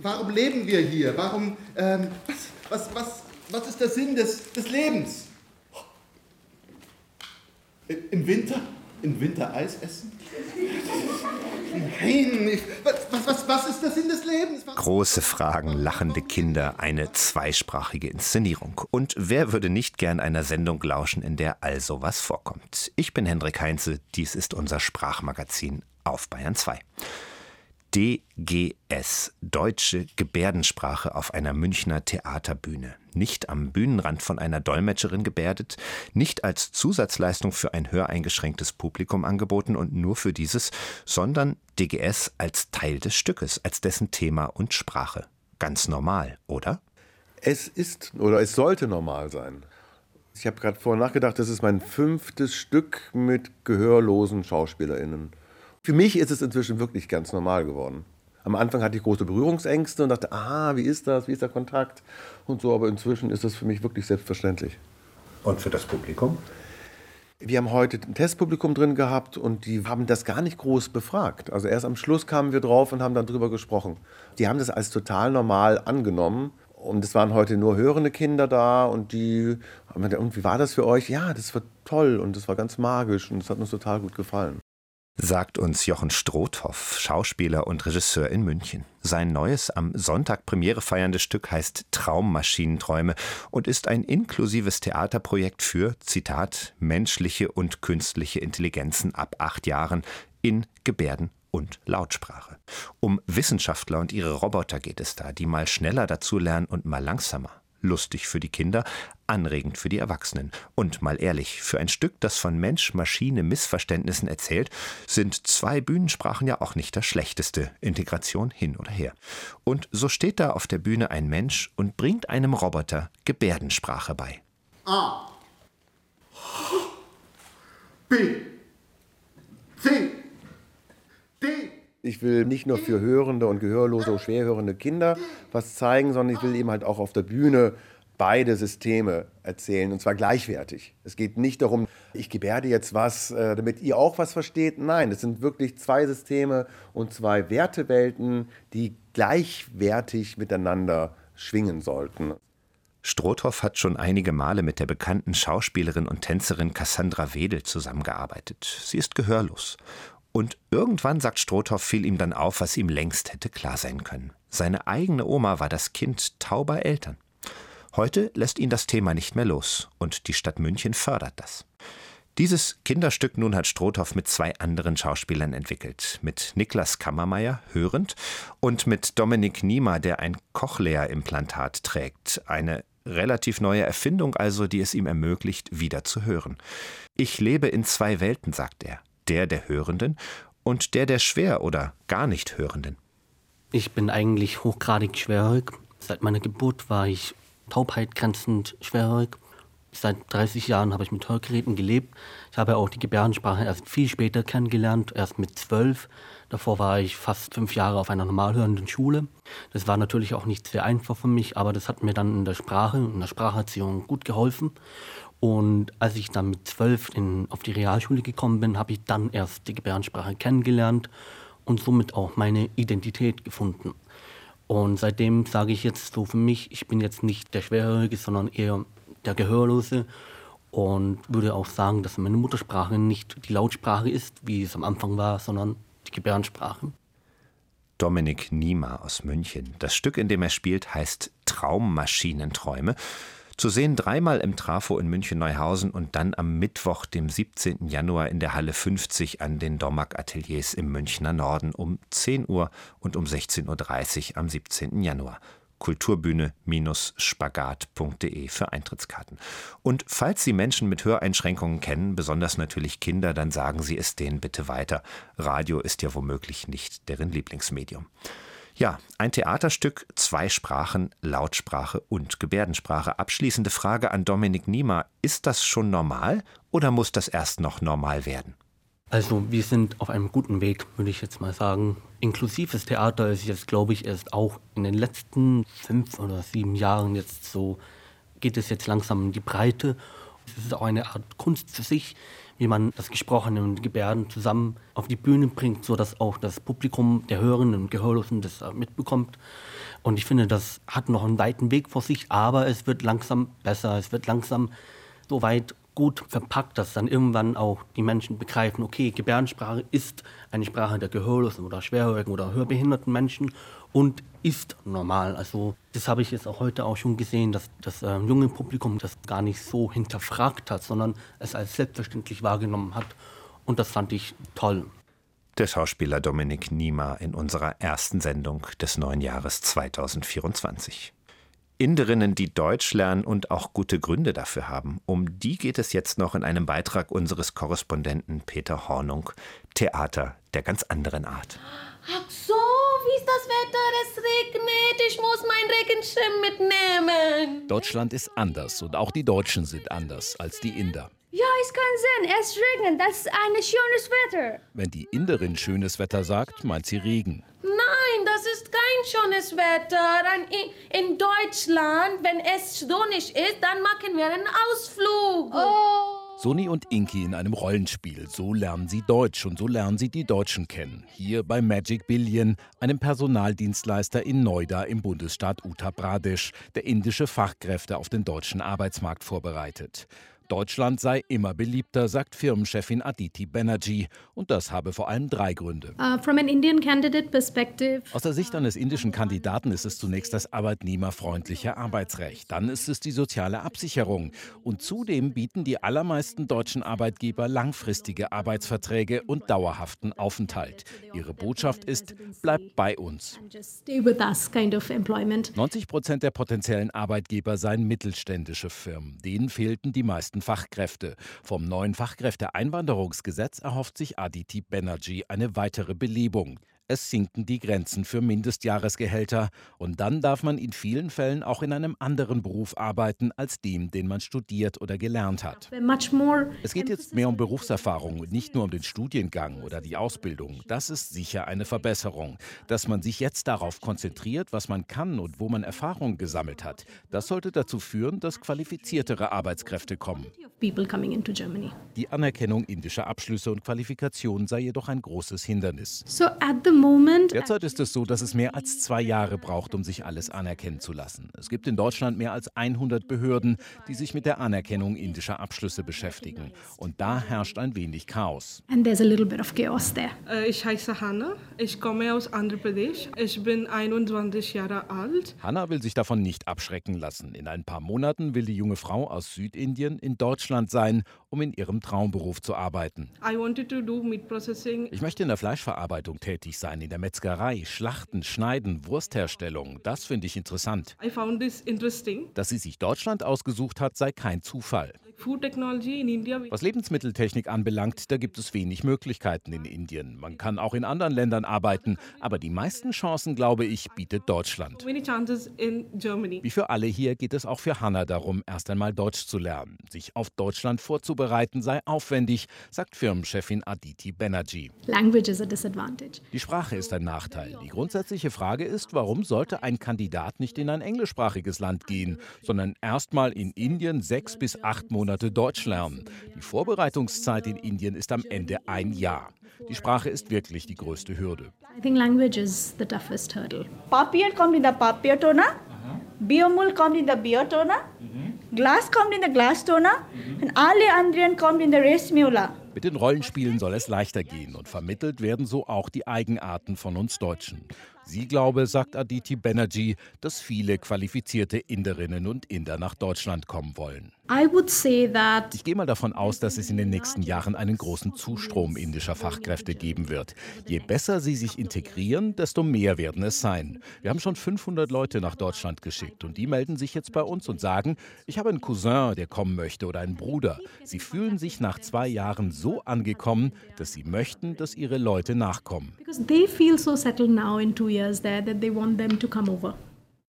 Warum leben wir hier? Warum, was ist der Sinn des Lebens? Im Winter Eis essen? Nein, was ist der Sinn des Lebens? Große Fragen, lachende Kinder, eine zweisprachige Inszenierung. Und wer würde nicht gern einer Sendung lauschen, in der all sowas vorkommt? Ich bin Hendrik Heinze, dies ist unser Sprachmagazin auf Bayern 2. DGS, deutsche Gebärdensprache auf einer Münchner Theaterbühne. Nicht am Bühnenrand von einer Dolmetscherin gebärdet, nicht als Zusatzleistung für ein höreingeschränktes Publikum angeboten und nur für dieses, sondern DGS als Teil des Stückes, als dessen Thema und Sprache. Ganz normal, oder? Es ist oder es sollte normal sein. Ich habe gerade vorher nachgedacht, das ist mein 5. Stück mit gehörlosen SchauspielerInnen. Für mich ist es inzwischen wirklich ganz normal geworden. Am Anfang hatte ich große Berührungsängste und dachte, wie ist das, wie ist der Kontakt und so, aber inzwischen ist das für mich wirklich selbstverständlich. Und für das Publikum? Wir haben heute ein Testpublikum drin gehabt und die haben das gar nicht groß befragt. Also erst am Schluss kamen wir drauf und haben dann drüber gesprochen. Die haben das als total normal angenommen und es waren heute nur hörende Kinder da und die haben gesagt, und wie war das für euch? Ja, das war toll und das war ganz magisch und es hat uns total gut gefallen. Sagt uns Jochen Strothoff, Schauspieler und Regisseur in München. Sein neues, am Sonntag Premiere feierndes Stück heißt Traummaschinenträume und ist ein inklusives Theaterprojekt für, Zitat, menschliche und künstliche Intelligenzen ab 8 Jahren in Gebärden- und Lautsprache. Um Wissenschaftler und ihre Roboter geht es da, die mal schneller dazulernen und mal langsamer. Lustig für die Kinder, anregend für die Erwachsenen. Und mal ehrlich, für ein Stück, das von Mensch-Maschine-Missverständnissen erzählt, sind 2 Bühnensprachen ja auch nicht das Schlechteste. Integration hin oder her. Und so steht da auf der Bühne ein Mensch und bringt einem Roboter Gebärdensprache bei. A. B. C. D. Ich will nicht nur für hörende und gehörlose und schwerhörende Kinder was zeigen, sondern ich will eben halt auch auf der Bühne beide Systeme erzählen, und zwar gleichwertig. Es geht nicht darum, ich gebärde jetzt was, damit ihr auch was versteht. Nein, es sind wirklich 2 Systeme und 2 Wertewelten, die gleichwertig miteinander schwingen sollten. Strothoff hat schon einige Male mit der bekannten Schauspielerin und Tänzerin Cassandra Wedel zusammengearbeitet. Sie ist gehörlos. Und irgendwann, sagt Strothoff, fiel ihm dann auf, was ihm längst hätte klar sein können. Seine eigene Oma war das Kind tauber Eltern. Heute lässt ihn das Thema nicht mehr los und die Stadt München fördert das. Dieses Kinderstück nun hat Strothoff mit 2 anderen Schauspielern entwickelt. Mit Niklas Kammermeier, hörend, und mit Dominik Niemer, der ein Cochlea-Implantat trägt. Eine relativ neue Erfindung also, die es ihm ermöglicht, wieder zu hören. Ich lebe in 2 Welten, sagt er. Der Hörenden und der schwer oder gar nicht Hörenden. Ich bin eigentlich hochgradig schwerhörig. Seit meiner Geburt war ich Taubheit grenzend schwerhörig. Seit 30 Jahren habe ich mit Hörgeräten gelebt. Ich habe auch die Gebärdensprache erst viel später kennengelernt, erst mit 12. Davor war ich fast 5 Jahre auf einer normalhörenden Schule. Das war natürlich auch nicht sehr einfach für mich, aber das hat mir dann in der Sprache, in der Spracherziehung gut geholfen. Und als ich dann mit 12 auf die Realschule gekommen bin, habe ich dann erst die Gebärdensprache kennengelernt und somit auch meine Identität gefunden. Und seitdem sage ich jetzt so für mich, ich bin jetzt nicht der Schwerhörige, sondern eher der Gehörlose und würde auch sagen, dass meine Muttersprache nicht die Lautsprache ist, wie es am Anfang war, sondern die Gebärdensprache. Dominik Niemer aus München. Das Stück, in dem er spielt, heißt Traummaschinenträume. Zu sehen 3-mal im Trafo in München-Neuhausen und dann am Mittwoch, dem 17. Januar in der Halle 50 an den Domag-Ateliers im Münchner Norden um 10 Uhr und um 16.30 Uhr am 17. Januar. kulturbyne-spagat.de für Eintrittskarten. Und falls Sie Menschen mit Höreinschränkungen kennen, besonders natürlich Kinder, dann sagen Sie es denen bitte weiter. Radio ist ja womöglich nicht deren Lieblingsmedium. Ja, ein Theaterstück, 2 Sprachen, Lautsprache und Gebärdensprache. Abschließende Frage an Dominik Niemer. Ist das schon normal oder muss das erst noch normal werden? Also wir sind auf einem guten Weg, würde ich jetzt mal sagen. Inklusives Theater ist jetzt, glaube ich, erst auch in den letzten 5 oder 7 Jahren jetzt so, geht es jetzt langsam in die Breite. Es ist auch eine Art Kunst für sich, wie man das Gesprochene und Gebärden zusammen auf die Bühne bringt, sodass auch das Publikum der Hörenden und Gehörlosen das mitbekommt. Und ich finde, das hat noch einen weiten Weg vor sich, aber es wird langsam besser, es wird langsam so weit gut verpackt, dass dann irgendwann auch die Menschen begreifen, okay, Gebärdensprache ist eine Sprache der Gehörlosen oder Schwerhörigen oder hörbehinderten Menschen und ist normal. Also das habe ich jetzt auch heute auch schon gesehen, dass das junge Publikum das gar nicht so hinterfragt hat, sondern es als selbstverständlich wahrgenommen hat. Und das fand ich toll. Der Schauspieler Dominik Niemer in unserer ersten Sendung des neuen Jahres 2024. Inderinnen, die Deutsch lernen und auch gute Gründe dafür haben. Um die geht es jetzt noch in einem Beitrag unseres Korrespondenten Peter Hornung. Theater der ganz anderen Art. Ach so, wie ist das Wetter? Es regnet. Ich muss meinen Regenschirm mitnehmen. Deutschland ist anders und auch die Deutschen sind anders als die Inder. Ja, ich kann sehen, es regnet. Das ist ein schönes Wetter. Wenn die Inderin schönes Wetter sagt, meint sie Regen. Nein, das ist kein schönes Wetter. In Deutschland, wenn es sonnig ist, dann machen wir einen Ausflug. Oh. Soni und Inki in einem Rollenspiel. So lernen sie Deutsch und so lernen sie die Deutschen kennen. Hier bei Magic Billion, einem Personaldienstleister in Noida im Bundesstaat Uttar Pradesh, der indische Fachkräfte auf den deutschen Arbeitsmarkt vorbereitet. Deutschland sei immer beliebter, sagt Firmenchefin Aditi Banerjee. Und das habe vor allem 3 Gründe. From an Indian candidate perspective. Aus der Sicht eines indischen Kandidaten ist es zunächst das arbeitnehmerfreundliche Arbeitsrecht. Dann ist es die soziale Absicherung. Und zudem bieten die allermeisten deutschen Arbeitgeber langfristige Arbeitsverträge und dauerhaften Aufenthalt. Ihre Botschaft ist, bleibt bei uns. 90% der potenziellen Arbeitgeber seien mittelständische Firmen. Denen fehlten die meisten Fachkräfte. Vom neuen Fachkräfteeinwanderungsgesetz erhofft sich Aditi Banerjee eine weitere Belebung. Es sinken die Grenzen für Mindestjahresgehälter und dann darf man in vielen Fällen auch in einem anderen Beruf arbeiten als dem, den man studiert oder gelernt hat. Es geht jetzt mehr um Berufserfahrung und nicht nur um den Studiengang oder die Ausbildung. Das ist sicher eine Verbesserung. Dass man sich jetzt darauf konzentriert, was man kann und wo man Erfahrung gesammelt hat, das sollte dazu führen, dass qualifiziertere Arbeitskräfte kommen. Die Anerkennung indischer Abschlüsse und Qualifikationen sei jedoch ein großes Hindernis. Derzeit ist es so, dass es mehr als 2 Jahre braucht, um sich alles anerkennen zu lassen. Es gibt in Deutschland mehr als 100 Behörden, die sich mit der Anerkennung indischer Abschlüsse beschäftigen. Und da herrscht ein wenig Chaos. Ich heiße Hanna, ich komme aus Andhra Pradesh, ich bin 21 Jahre alt. Hanna will sich davon nicht abschrecken lassen. In ein paar Monaten will die junge Frau aus Südindien in Deutschland sein, um in ihrem Traumberuf zu arbeiten. Ich möchte in der Fleischverarbeitung tätig sein, in der Metzgerei, Schlachten, Schneiden, Wurstherstellung. Das finde ich interessant. Dass sie sich Deutschland ausgesucht hat, sei kein Zufall. Was Lebensmitteltechnik anbelangt, da gibt es wenig Möglichkeiten in Indien. Man kann auch in anderen Ländern arbeiten, aber die meisten Chancen, glaube ich, bietet Deutschland. Wie für alle hier geht es auch für Hanna darum, erst einmal Deutsch zu lernen. Sich auf Deutschland vorzubereiten sei aufwendig, sagt Firmenchefin Aditi Banerjee. Die Sprache ist ein Nachteil. Die grundsätzliche Frage ist, warum sollte ein Kandidat nicht in ein englischsprachiges Land gehen, sondern erst mal in Indien 6 bis 8 Monate Deutsch lernen. Die Vorbereitungszeit in Indien ist am Ende 1 Jahr. Die Sprache ist wirklich die größte Hürde. Papier kommt in der Papiertonne, Biomüll kommt in der Biotonne, Glas kommt in der Glastonne und alle anderen kommen in der Restmüller. Mit den Rollenspielen soll es leichter gehen und vermittelt werden so auch die Eigenarten von uns Deutschen. Sie glaube, sagt Aditi Banerjee, dass viele qualifizierte Inderinnen und Inder nach Deutschland kommen wollen. Ich gehe mal davon aus, dass es in den nächsten Jahren einen großen Zustrom indischer Fachkräfte geben wird. Je besser sie sich integrieren, desto mehr werden es sein. Wir haben schon 500 Leute nach Deutschland geschickt und die melden sich jetzt bei uns und sagen, ich habe einen Cousin, der kommen möchte oder einen Bruder. Sie fühlen sich nach 2 Jahren so angekommen, dass sie möchten, dass ihre Leute nachkommen. Because they feel so settled now in 2 years there that they want them to come over.